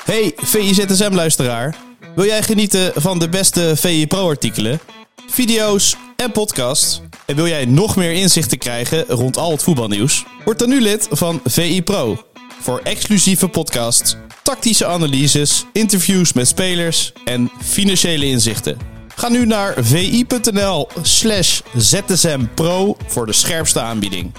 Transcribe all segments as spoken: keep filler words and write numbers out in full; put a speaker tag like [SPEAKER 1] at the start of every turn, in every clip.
[SPEAKER 1] Hey V I Z S M-luisteraar. Wil jij genieten van de beste V I Pro-artikelen, video's en podcasts? En wil jij nog meer inzichten krijgen rond al het voetbalnieuws? Word dan nu lid van V I Pro. Voor exclusieve podcasts, tactische analyses, interviews met spelers en financiële inzichten. Ga nu naar vi.nl slash zsmpro voor de scherpste aanbieding.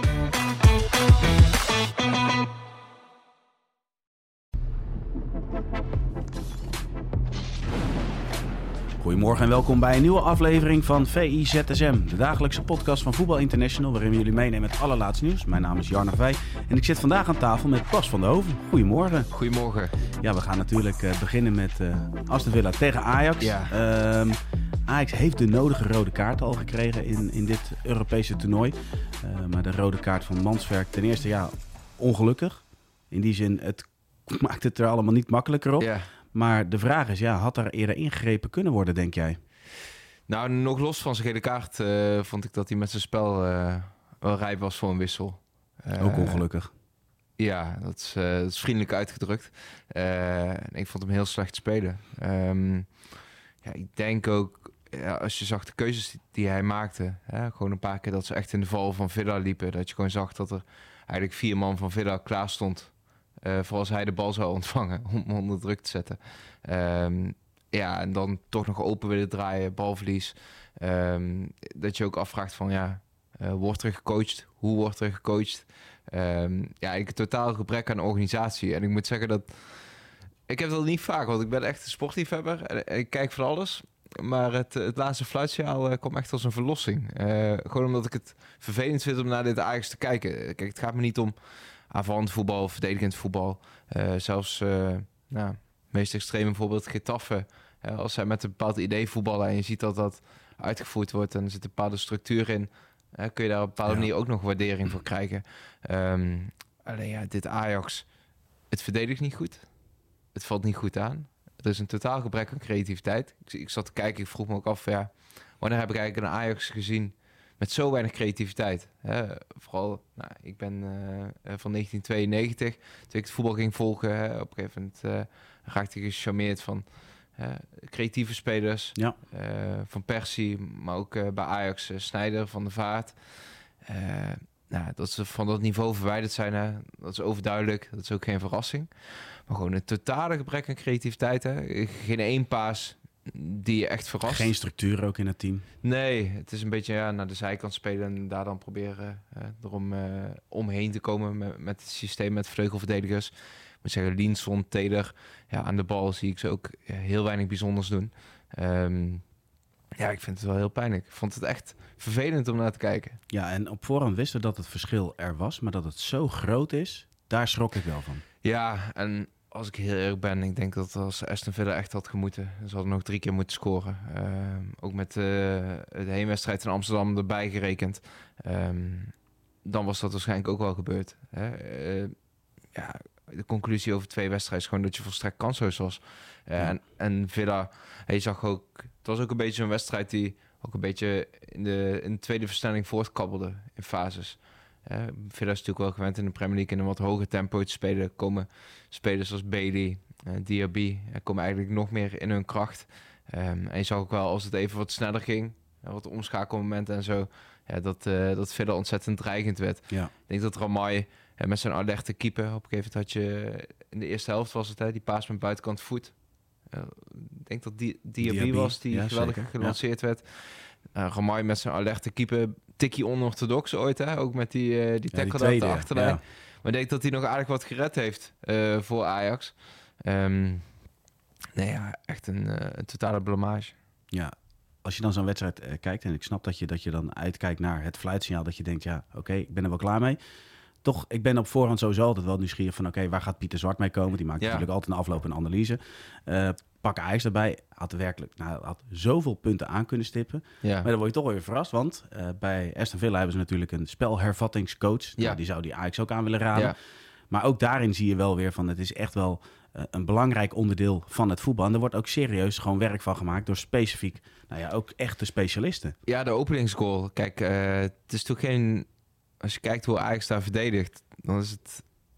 [SPEAKER 2] Goedemorgen en welkom bij een nieuwe aflevering van V I Z S M, de dagelijkse podcast van Voetbal International, waarin we jullie meenemen met het allerlaatste nieuws. Mijn naam is Jarno Vij en ik zit vandaag aan tafel met Bas van der Hoven. Goedemorgen.
[SPEAKER 3] Goedemorgen.
[SPEAKER 2] Ja, we gaan natuurlijk uh, beginnen met uh, Aston Villa tegen Ajax.
[SPEAKER 3] Ja.
[SPEAKER 2] Um, Ajax heeft de nodige rode kaart al gekregen in, in dit Europese toernooi. Uh, maar de rode kaart van Manswerk, ten eerste ja, ongelukkig. In die zin, het maakt het er allemaal niet makkelijker op.
[SPEAKER 3] Ja.
[SPEAKER 2] Maar de vraag is, ja, had er eerder ingegrepen kunnen worden, denk jij?
[SPEAKER 3] Nou, nog los van zijn gele kaart uh, vond ik dat hij met zijn spel uh, wel rijp was voor een wissel. Uh,
[SPEAKER 2] Ook ongelukkig.
[SPEAKER 3] Ja, dat is, uh, dat is vriendelijk uitgedrukt. Uh, en ik vond hem heel slecht spelen. Um, ja, ik denk ook, ja, als je zag de keuzes die, die hij maakte, hè, gewoon een paar keer dat ze echt in de val van Villa liepen, dat je gewoon zag dat er eigenlijk vier man van Villa klaar stond. Uh, voor als hij de bal zou ontvangen om onder druk te zetten. Um, ja, en dan toch nog open willen draaien, balverlies. Um, dat je ook afvraagt van, ja, uh, wordt er gecoacht? Hoe wordt er gecoacht? Um, ja, ik een totaal gebrek aan organisatie. En ik moet zeggen dat... Ik heb dat niet vaak, want ik ben echt een sportliefhebber. En ik kijk van alles. Maar het, het laatste fluitsignaal uh, kwam echt als een verlossing. Uh, gewoon omdat ik het vervelend vind om naar dit Ajax te kijken. Kijk, het gaat me niet om aanvallend voetbal, verdedigend voetbal. Uh, zelfs, uh, nou, het meest extreme voorbeeld, Getafe. Uh, als zij met een bepaald idee voetballen en je ziet dat dat uitgevoerd wordt en er zit een bepaalde structuur in, uh, kun je daar op een bepaalde ja. manier ook nog waardering voor krijgen. Um, alleen ja, dit Ajax, het verdedigt niet goed. Het valt niet goed aan. Er is een totaal gebrek aan creativiteit. Ik, ik zat te kijken, ik vroeg me ook af, ja, wanneer heb ik eigenlijk een Ajax gezien met zo weinig creativiteit. Hè? Vooral, nou, ik ben uh, van negentien tweeënnegentig. Toen ik het voetbal ging volgen, hè, op een gegeven moment uh, raakte ik gecharmeerd van uh, creatieve spelers. Ja. Uh, van Persie, maar ook uh, bij Ajax uh, Sneijder, Van der Vaart. Uh, nou, dat ze van dat niveau verwijderd zijn, hè, dat is overduidelijk. Dat is ook geen verrassing. Maar gewoon een totale gebrek aan creativiteit. Hè? Geen één paas die je echt verrast.
[SPEAKER 2] Geen structuur ook in het team?
[SPEAKER 3] Nee, het is een beetje ja, naar de zijkant spelen en daar dan proberen uh, erom uh, omheen te komen met, met het systeem met vleugelverdedigers. Ik moet zeggen, Linson, Taylor, ja, aan de bal zie ik ze ook ja, heel weinig bijzonders doen. Um, ja, ik vind het wel heel pijnlijk. Ik vond het echt vervelend om naar te kijken.
[SPEAKER 2] Ja, en op voorhand wisten we dat het verschil er was, maar dat het zo groot is, daar schrok ik wel van.
[SPEAKER 3] Ja, en als ik heel eerlijk ben, ik denk dat als Aston Villa echt had gemoeten, ze hadden nog drie keer moeten scoren. Uh, ook met uh, de heenwedstrijd in Amsterdam erbij gerekend. Um, dan was dat waarschijnlijk ook wel gebeurd. Hè? Uh, ja, de conclusie over twee wedstrijden is gewoon dat je volstrekt kansloos was. Uh, ja. en, en Villa, je zag ook, het was ook een beetje zo'n wedstrijd die ook een beetje in de, in de tweede versnelling voortkabbelde in fases. Uh, Villa is natuurlijk wel gewend in de Premier League in een wat hoger tempo te spelen. Komen spelers als Bailey, uh, Diaby, uh, komen eigenlijk nog meer in hun kracht. Um, en je zag ook wel als het even wat sneller ging, uh, wat omschakelmomenten en zo, ja, dat, uh, dat Villa ontzettend dreigend werd. Ja. Ik denk dat Ramai uh, met zijn alerte keeper, op een gegeven moment had je, in de eerste helft was het, hè, die paas met buitenkant voet. Uh, ik denk dat die, Diaby, Diaby was die ja, geweldig zeker. gelanceerd ja. werd. Uh, Ramai met zijn alerte keeper, tikkie onorthodox ooit, hè? Ook met die, uh, die tackle ja, op de achterlijn. Ja. Maar ik denk dat hij nog aardig wat gered heeft uh, voor Ajax. Um, nee, ja, echt een, uh, een totale blamage.
[SPEAKER 2] Ja, als je dan zo'n wedstrijd uh, kijkt, en ik snap dat je, dat je dan uitkijkt naar het fluitsignaal, dat je denkt, ja, oké, okay, ik ben er wel klaar mee. Toch, ik ben op voorhand sowieso altijd wel nieuwsgierig van, oké, okay, waar gaat Pieter Zwart mee komen? Die maakt ja. natuurlijk altijd een afloop en analyse. Uh, pak Ajax erbij, had werkelijk, nou, had zoveel punten aan kunnen stippen. Ja. Maar dan word je toch weer verrast, want uh, bij Aston Villa hebben ze natuurlijk een spelhervattingscoach. Ja. Nou, die zou die Ajax ook aan willen raden. Ja. Maar ook daarin zie je wel weer van, het is echt wel uh, een belangrijk onderdeel van het voetbal. En er wordt ook serieus gewoon werk van gemaakt door specifiek, nou ja, ook echte specialisten.
[SPEAKER 3] Ja, de openingsgoal. Kijk, uh, het is toch geen... Als je kijkt hoe Ajax daar verdedigt, dan is het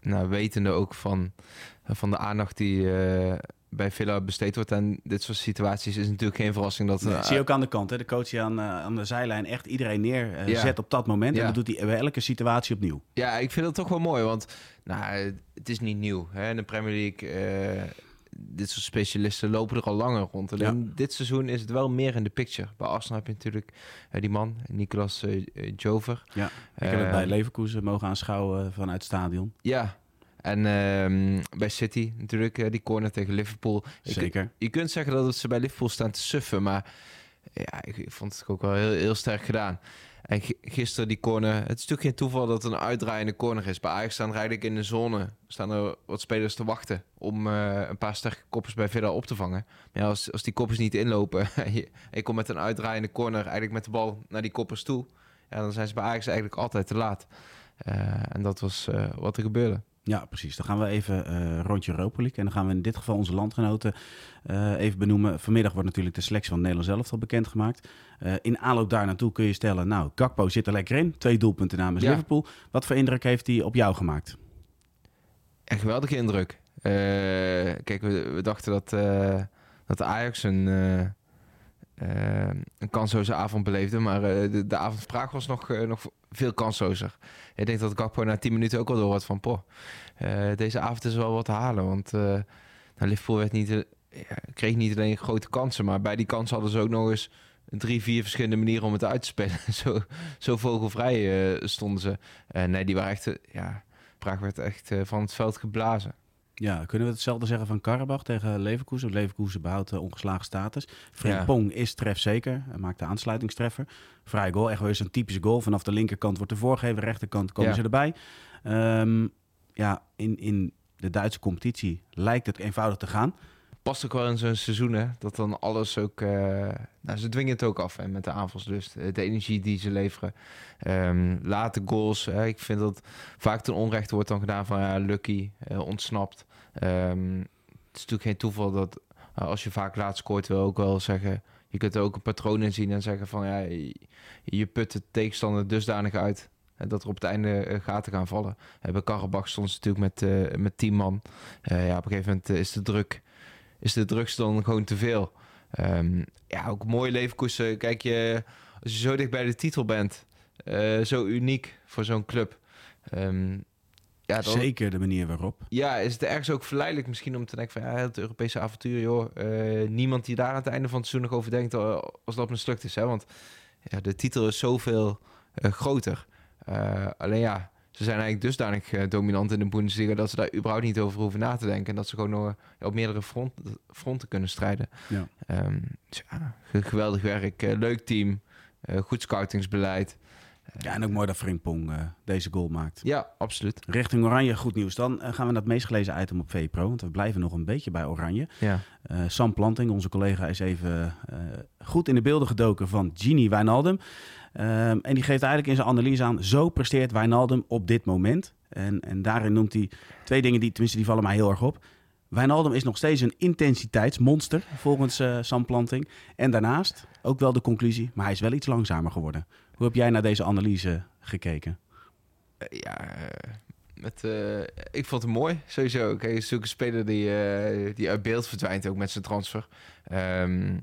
[SPEAKER 3] nou, wetende ook van, van de aandacht die uh, bij Villa besteed wordt aan dit soort situaties, is het natuurlijk geen verrassing dat...
[SPEAKER 2] Nee,
[SPEAKER 3] uh,
[SPEAKER 2] zie je ook aan de kant, hè? De coach die aan, uh, aan de zijlijn echt iedereen neerzet uh, ja. op dat moment. Ja. En dat doet hij bij elke situatie opnieuw.
[SPEAKER 3] Ja, ik vind dat toch wel mooi, want nou, het is niet nieuw. Hè? In de Premier League, uh, dit soort specialisten lopen er al langer rond. Alleen ja. dit seizoen is het wel meer in de picture. Bij Arsenal heb je natuurlijk uh, die man, Nicolas uh, Jover.
[SPEAKER 2] Ja, ik heb uh, het bij Leverkusen mogen aanschouwen vanuit het stadion.
[SPEAKER 3] Ja, en uh, bij City natuurlijk, uh, die corner tegen Liverpool.
[SPEAKER 2] Zeker.
[SPEAKER 3] Je, je kunt zeggen dat ze bij Liverpool staan te suffen, maar ja, ik, ik vond het ook wel heel, heel sterk gedaan. En g- gisteren die corner, het is natuurlijk geen toeval dat het een uitdraaiende corner is. Bij Ajax staan er eigenlijk in de zone, staan er wat spelers te wachten om uh, een paar sterke koppers bij Villa op te vangen. Maar ja, als, als die koppers niet inlopen en je, je komt met een uitdraaiende corner eigenlijk met de bal naar die koppers toe, ja, dan zijn ze bij Ajax eigenlijk altijd te laat. Uh, en dat was uh, wat er gebeurde.
[SPEAKER 2] Ja, precies. Dan gaan we even uh, rondje Europa League. En dan gaan we in dit geval onze landgenoten uh, even benoemen. Vanmiddag wordt natuurlijk de selectie van Nederland zelf al bekendgemaakt. Uh, in aanloop daar naartoe kun je stellen, nou, Gakpo zit er lekker in. Twee doelpunten namens ja. Liverpool. Wat voor indruk heeft hij op jou gemaakt?
[SPEAKER 3] Een geweldige indruk. Uh, kijk, we, we dachten dat, uh, dat Ajax een, uh, uh, een kansloze avond beleefde. Maar uh, de, de avond Praag was nog, uh, nog veel kanslozer. Ik denk dat Gakpo na tien minuten ook al door had van... Poh, uh, deze avond is wel wat te halen. Want uh, nou, Liverpool werd niet, uh, ja, kreeg niet alleen grote kansen... maar bij die kansen hadden ze ook nog eens... drie, vier verschillende manieren om het uit te spelen. zo, zo vogelvrij uh, stonden ze. Uh, nee, die waren echt... Uh, ja, Praag werd echt uh, van het veld geblazen.
[SPEAKER 2] Ja, kunnen we hetzelfde zeggen van Karabach tegen Leverkusen? Leverkusen behoudt uh, ongeslagen status. Frimpong ja. is trefzeker. Hij maakt de aansluitingstreffer. Vrij goal, echt weer zo'n typische goal. Vanaf de linkerkant wordt er voorgegeven, rechterkant komen ja. ze erbij. Um, ja, in, in de Duitse competitie lijkt het eenvoudig te gaan.
[SPEAKER 3] Past ook wel in zo'n seizoen, hè? Dat dan alles ook... Uh, nou, ze dwingen het ook af, hè, met de aanvalslust. De energie die ze leveren. Um, late goals. Hè? Ik vind dat vaak ten onrechte wordt dan gedaan van... Ja, Lucky, uh, ontsnapt. Um, het is natuurlijk geen toeval dat... Uh, als je vaak laat scoort, wil ook wel zeggen... Je kunt er ook een patroon in zien en zeggen van... Ja, je, je put de tegenstander dusdanig uit... dat er op het einde uh, gaten gaan vallen. Uh, bij Karabach stond ze natuurlijk met, uh, met tien man. Uh, ja, op een gegeven moment uh, is de druk... is de drugs dan gewoon te veel. Um, ja, ook mooi Leverkusen. Kijk, je, als je zo dicht bij de titel bent... Uh, zo uniek voor zo'n club. Um, ja, dan,
[SPEAKER 2] Zeker de manier waarop.
[SPEAKER 3] Ja, is het ergens ook verleidelijk misschien om te denken van... ja, het Europese avontuur, joh. Uh, niemand die daar aan het einde van het seizoen nog over denkt... als dat mislukt is, hè. Want ja, de titel is zoveel uh, groter. Uh, alleen ja... Ze zijn eigenlijk dusdanig uh, dominant in de Bundesliga... dat ze daar überhaupt niet over hoeven na te denken. En dat ze gewoon uh, op meerdere front, fronten kunnen strijden.
[SPEAKER 2] Ja.
[SPEAKER 3] Um, dus ja, geweldig werk. Uh, leuk team. Uh, goed scoutingsbeleid. Uh,
[SPEAKER 2] ja, en ook mooi dat Frimpong uh, deze goal maakt.
[SPEAKER 3] Ja, absoluut.
[SPEAKER 2] Richting Oranje, goed nieuws. Dan uh, gaan we naar het meest gelezen item op V P Pro. Want we blijven nog een beetje bij Oranje.
[SPEAKER 3] Ja.
[SPEAKER 2] Uh, Sam Planting, onze collega, is even uh, goed in de beelden gedoken van Gini Wijnaldum. Um, en die geeft eigenlijk in zijn analyse aan... zo presteert Wijnaldum op dit moment. En, en daarin noemt hij twee dingen, die tenminste die vallen mij heel erg op. Wijnaldum is nog steeds een intensiteitsmonster, volgens uh, Sam Planting. En daarnaast ook wel de conclusie... maar hij is wel iets langzamer geworden. Hoe heb jij naar deze analyse gekeken?
[SPEAKER 3] Uh, ja, uh, met, uh, ik vond het mooi, sowieso. Kijk, het is natuurlijk een speler die, uh, die uit beeld verdwijnt... ook met zijn transfer. Um,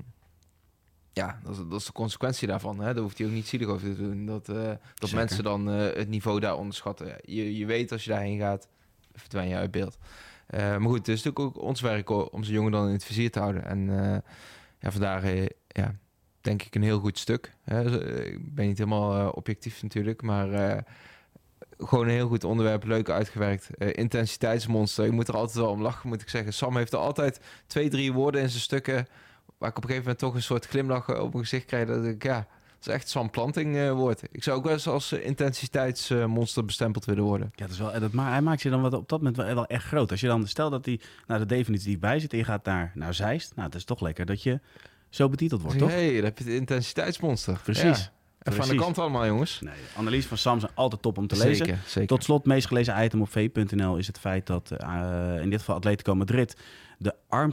[SPEAKER 3] Ja, dat is, dat is de consequentie daarvan. Hè? Daar hoeft hij ook niet zielig over te doen. Dat, uh, dat mensen dan uh, het niveau daar onderschatten. Je, je weet, als je daarheen gaat, verdwijn je uit beeld. Uh, maar goed, het is natuurlijk ook ons werk om zo'n jongen dan in het vizier te houden. En uh, ja, vandaar uh, ja, denk ik een heel goed stuk. Hè? Ik ben niet helemaal uh, objectief natuurlijk, maar uh, gewoon een heel goed onderwerp, leuk uitgewerkt. Uh, intensiteitsmonster, ik moet er altijd wel om lachen, moet ik zeggen. Sam heeft er altijd twee, drie woorden in zijn stukken... waar ik op een gegeven moment toch een soort glimlach op mijn gezicht krijg... dat ik, ja, dat is echt Sam Planting uh, woord. Ik zou ook wel eens als uh, intensiteitsmonster uh, bestempeld willen worden.
[SPEAKER 2] Ja, dat is wel, dat, maar hij maakt je dan wat op dat moment wel, wel echt groot. Als je dan, stel dat hij nou, er definitief bij zit... en je gaat naar, naar Zeist, nou, het is toch lekker dat je zo betiteld wordt, toch?
[SPEAKER 3] Nee, dan heb je het intensiteitsmonster.
[SPEAKER 2] Precies.
[SPEAKER 3] Ja. Even aan de kant allemaal, jongens.
[SPEAKER 2] Nee, de analyse van Sam zijn altijd top om te
[SPEAKER 3] zeker,
[SPEAKER 2] lezen.
[SPEAKER 3] Zeker.
[SPEAKER 2] Tot slot, meest gelezen item op v punt n l is het feit dat uh, in dit geval Atletico Madrid... de armste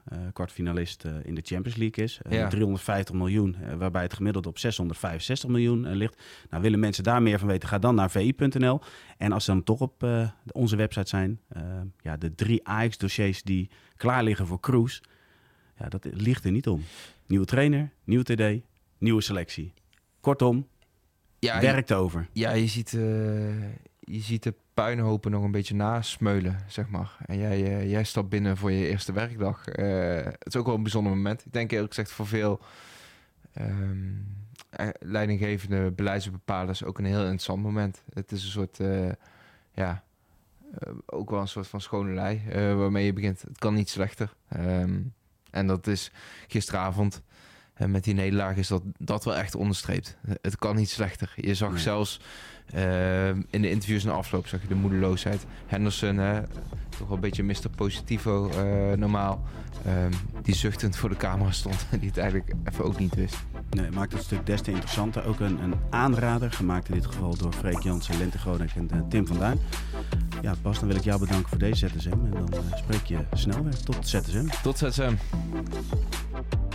[SPEAKER 2] uh, kwartfinalist uh, in de Champions League is. Uh,
[SPEAKER 3] Ja.
[SPEAKER 2] driehonderdvijftig miljoen, uh, waarbij het gemiddeld op zeshonderdvijfenzestig miljoen uh, ligt. Nou, willen mensen daar meer van weten, ga dan naar v i punt n l. En als ze dan toch op uh, onze website zijn, uh, ja, de drie Ajax-dossiers die klaar liggen voor Kroes, ja, dat ligt er niet om. Nieuwe trainer, nieuwe T D, nieuwe selectie. Kortom,
[SPEAKER 3] Ja,
[SPEAKER 2] werkt over.
[SPEAKER 3] Ja, je ziet, uh, je ziet de puinhopen nog een beetje nasmeulen, zeg maar. En jij, uh, jij stapt binnen voor je eerste werkdag. Uh, het is ook wel een bijzonder moment. Ik denk eerlijk gezegd voor veel um, leidinggevende beleidsbepalers ook een heel interessant moment. Het is een soort, uh, ja, uh, ook wel een soort van schone lei uh, waarmee je begint. Het kan niet slechter. Um, en dat is gisteravond. En met die nederlaag is dat, dat wel echt onderstreept. Het kan niet slechter. Je zag nee. zelfs uh, in de interviews na afloop zag je de moedeloosheid. Henderson, uh, toch wel een beetje mister Positivo uh, normaal. Um, die zuchtend voor de camera stond en die het eigenlijk even ook niet wist.
[SPEAKER 2] Nee, maakt het stuk des te interessanter. Ook een, een aanrader, gemaakt in dit geval door Freek Jansen, Lente Groningen en uh, Tim van Duin. Ja, Bas, dan wil ik jou bedanken voor deze Z S M. En dan uh, spreek je snel weer. Tot Z S M.
[SPEAKER 3] Tot Z S M.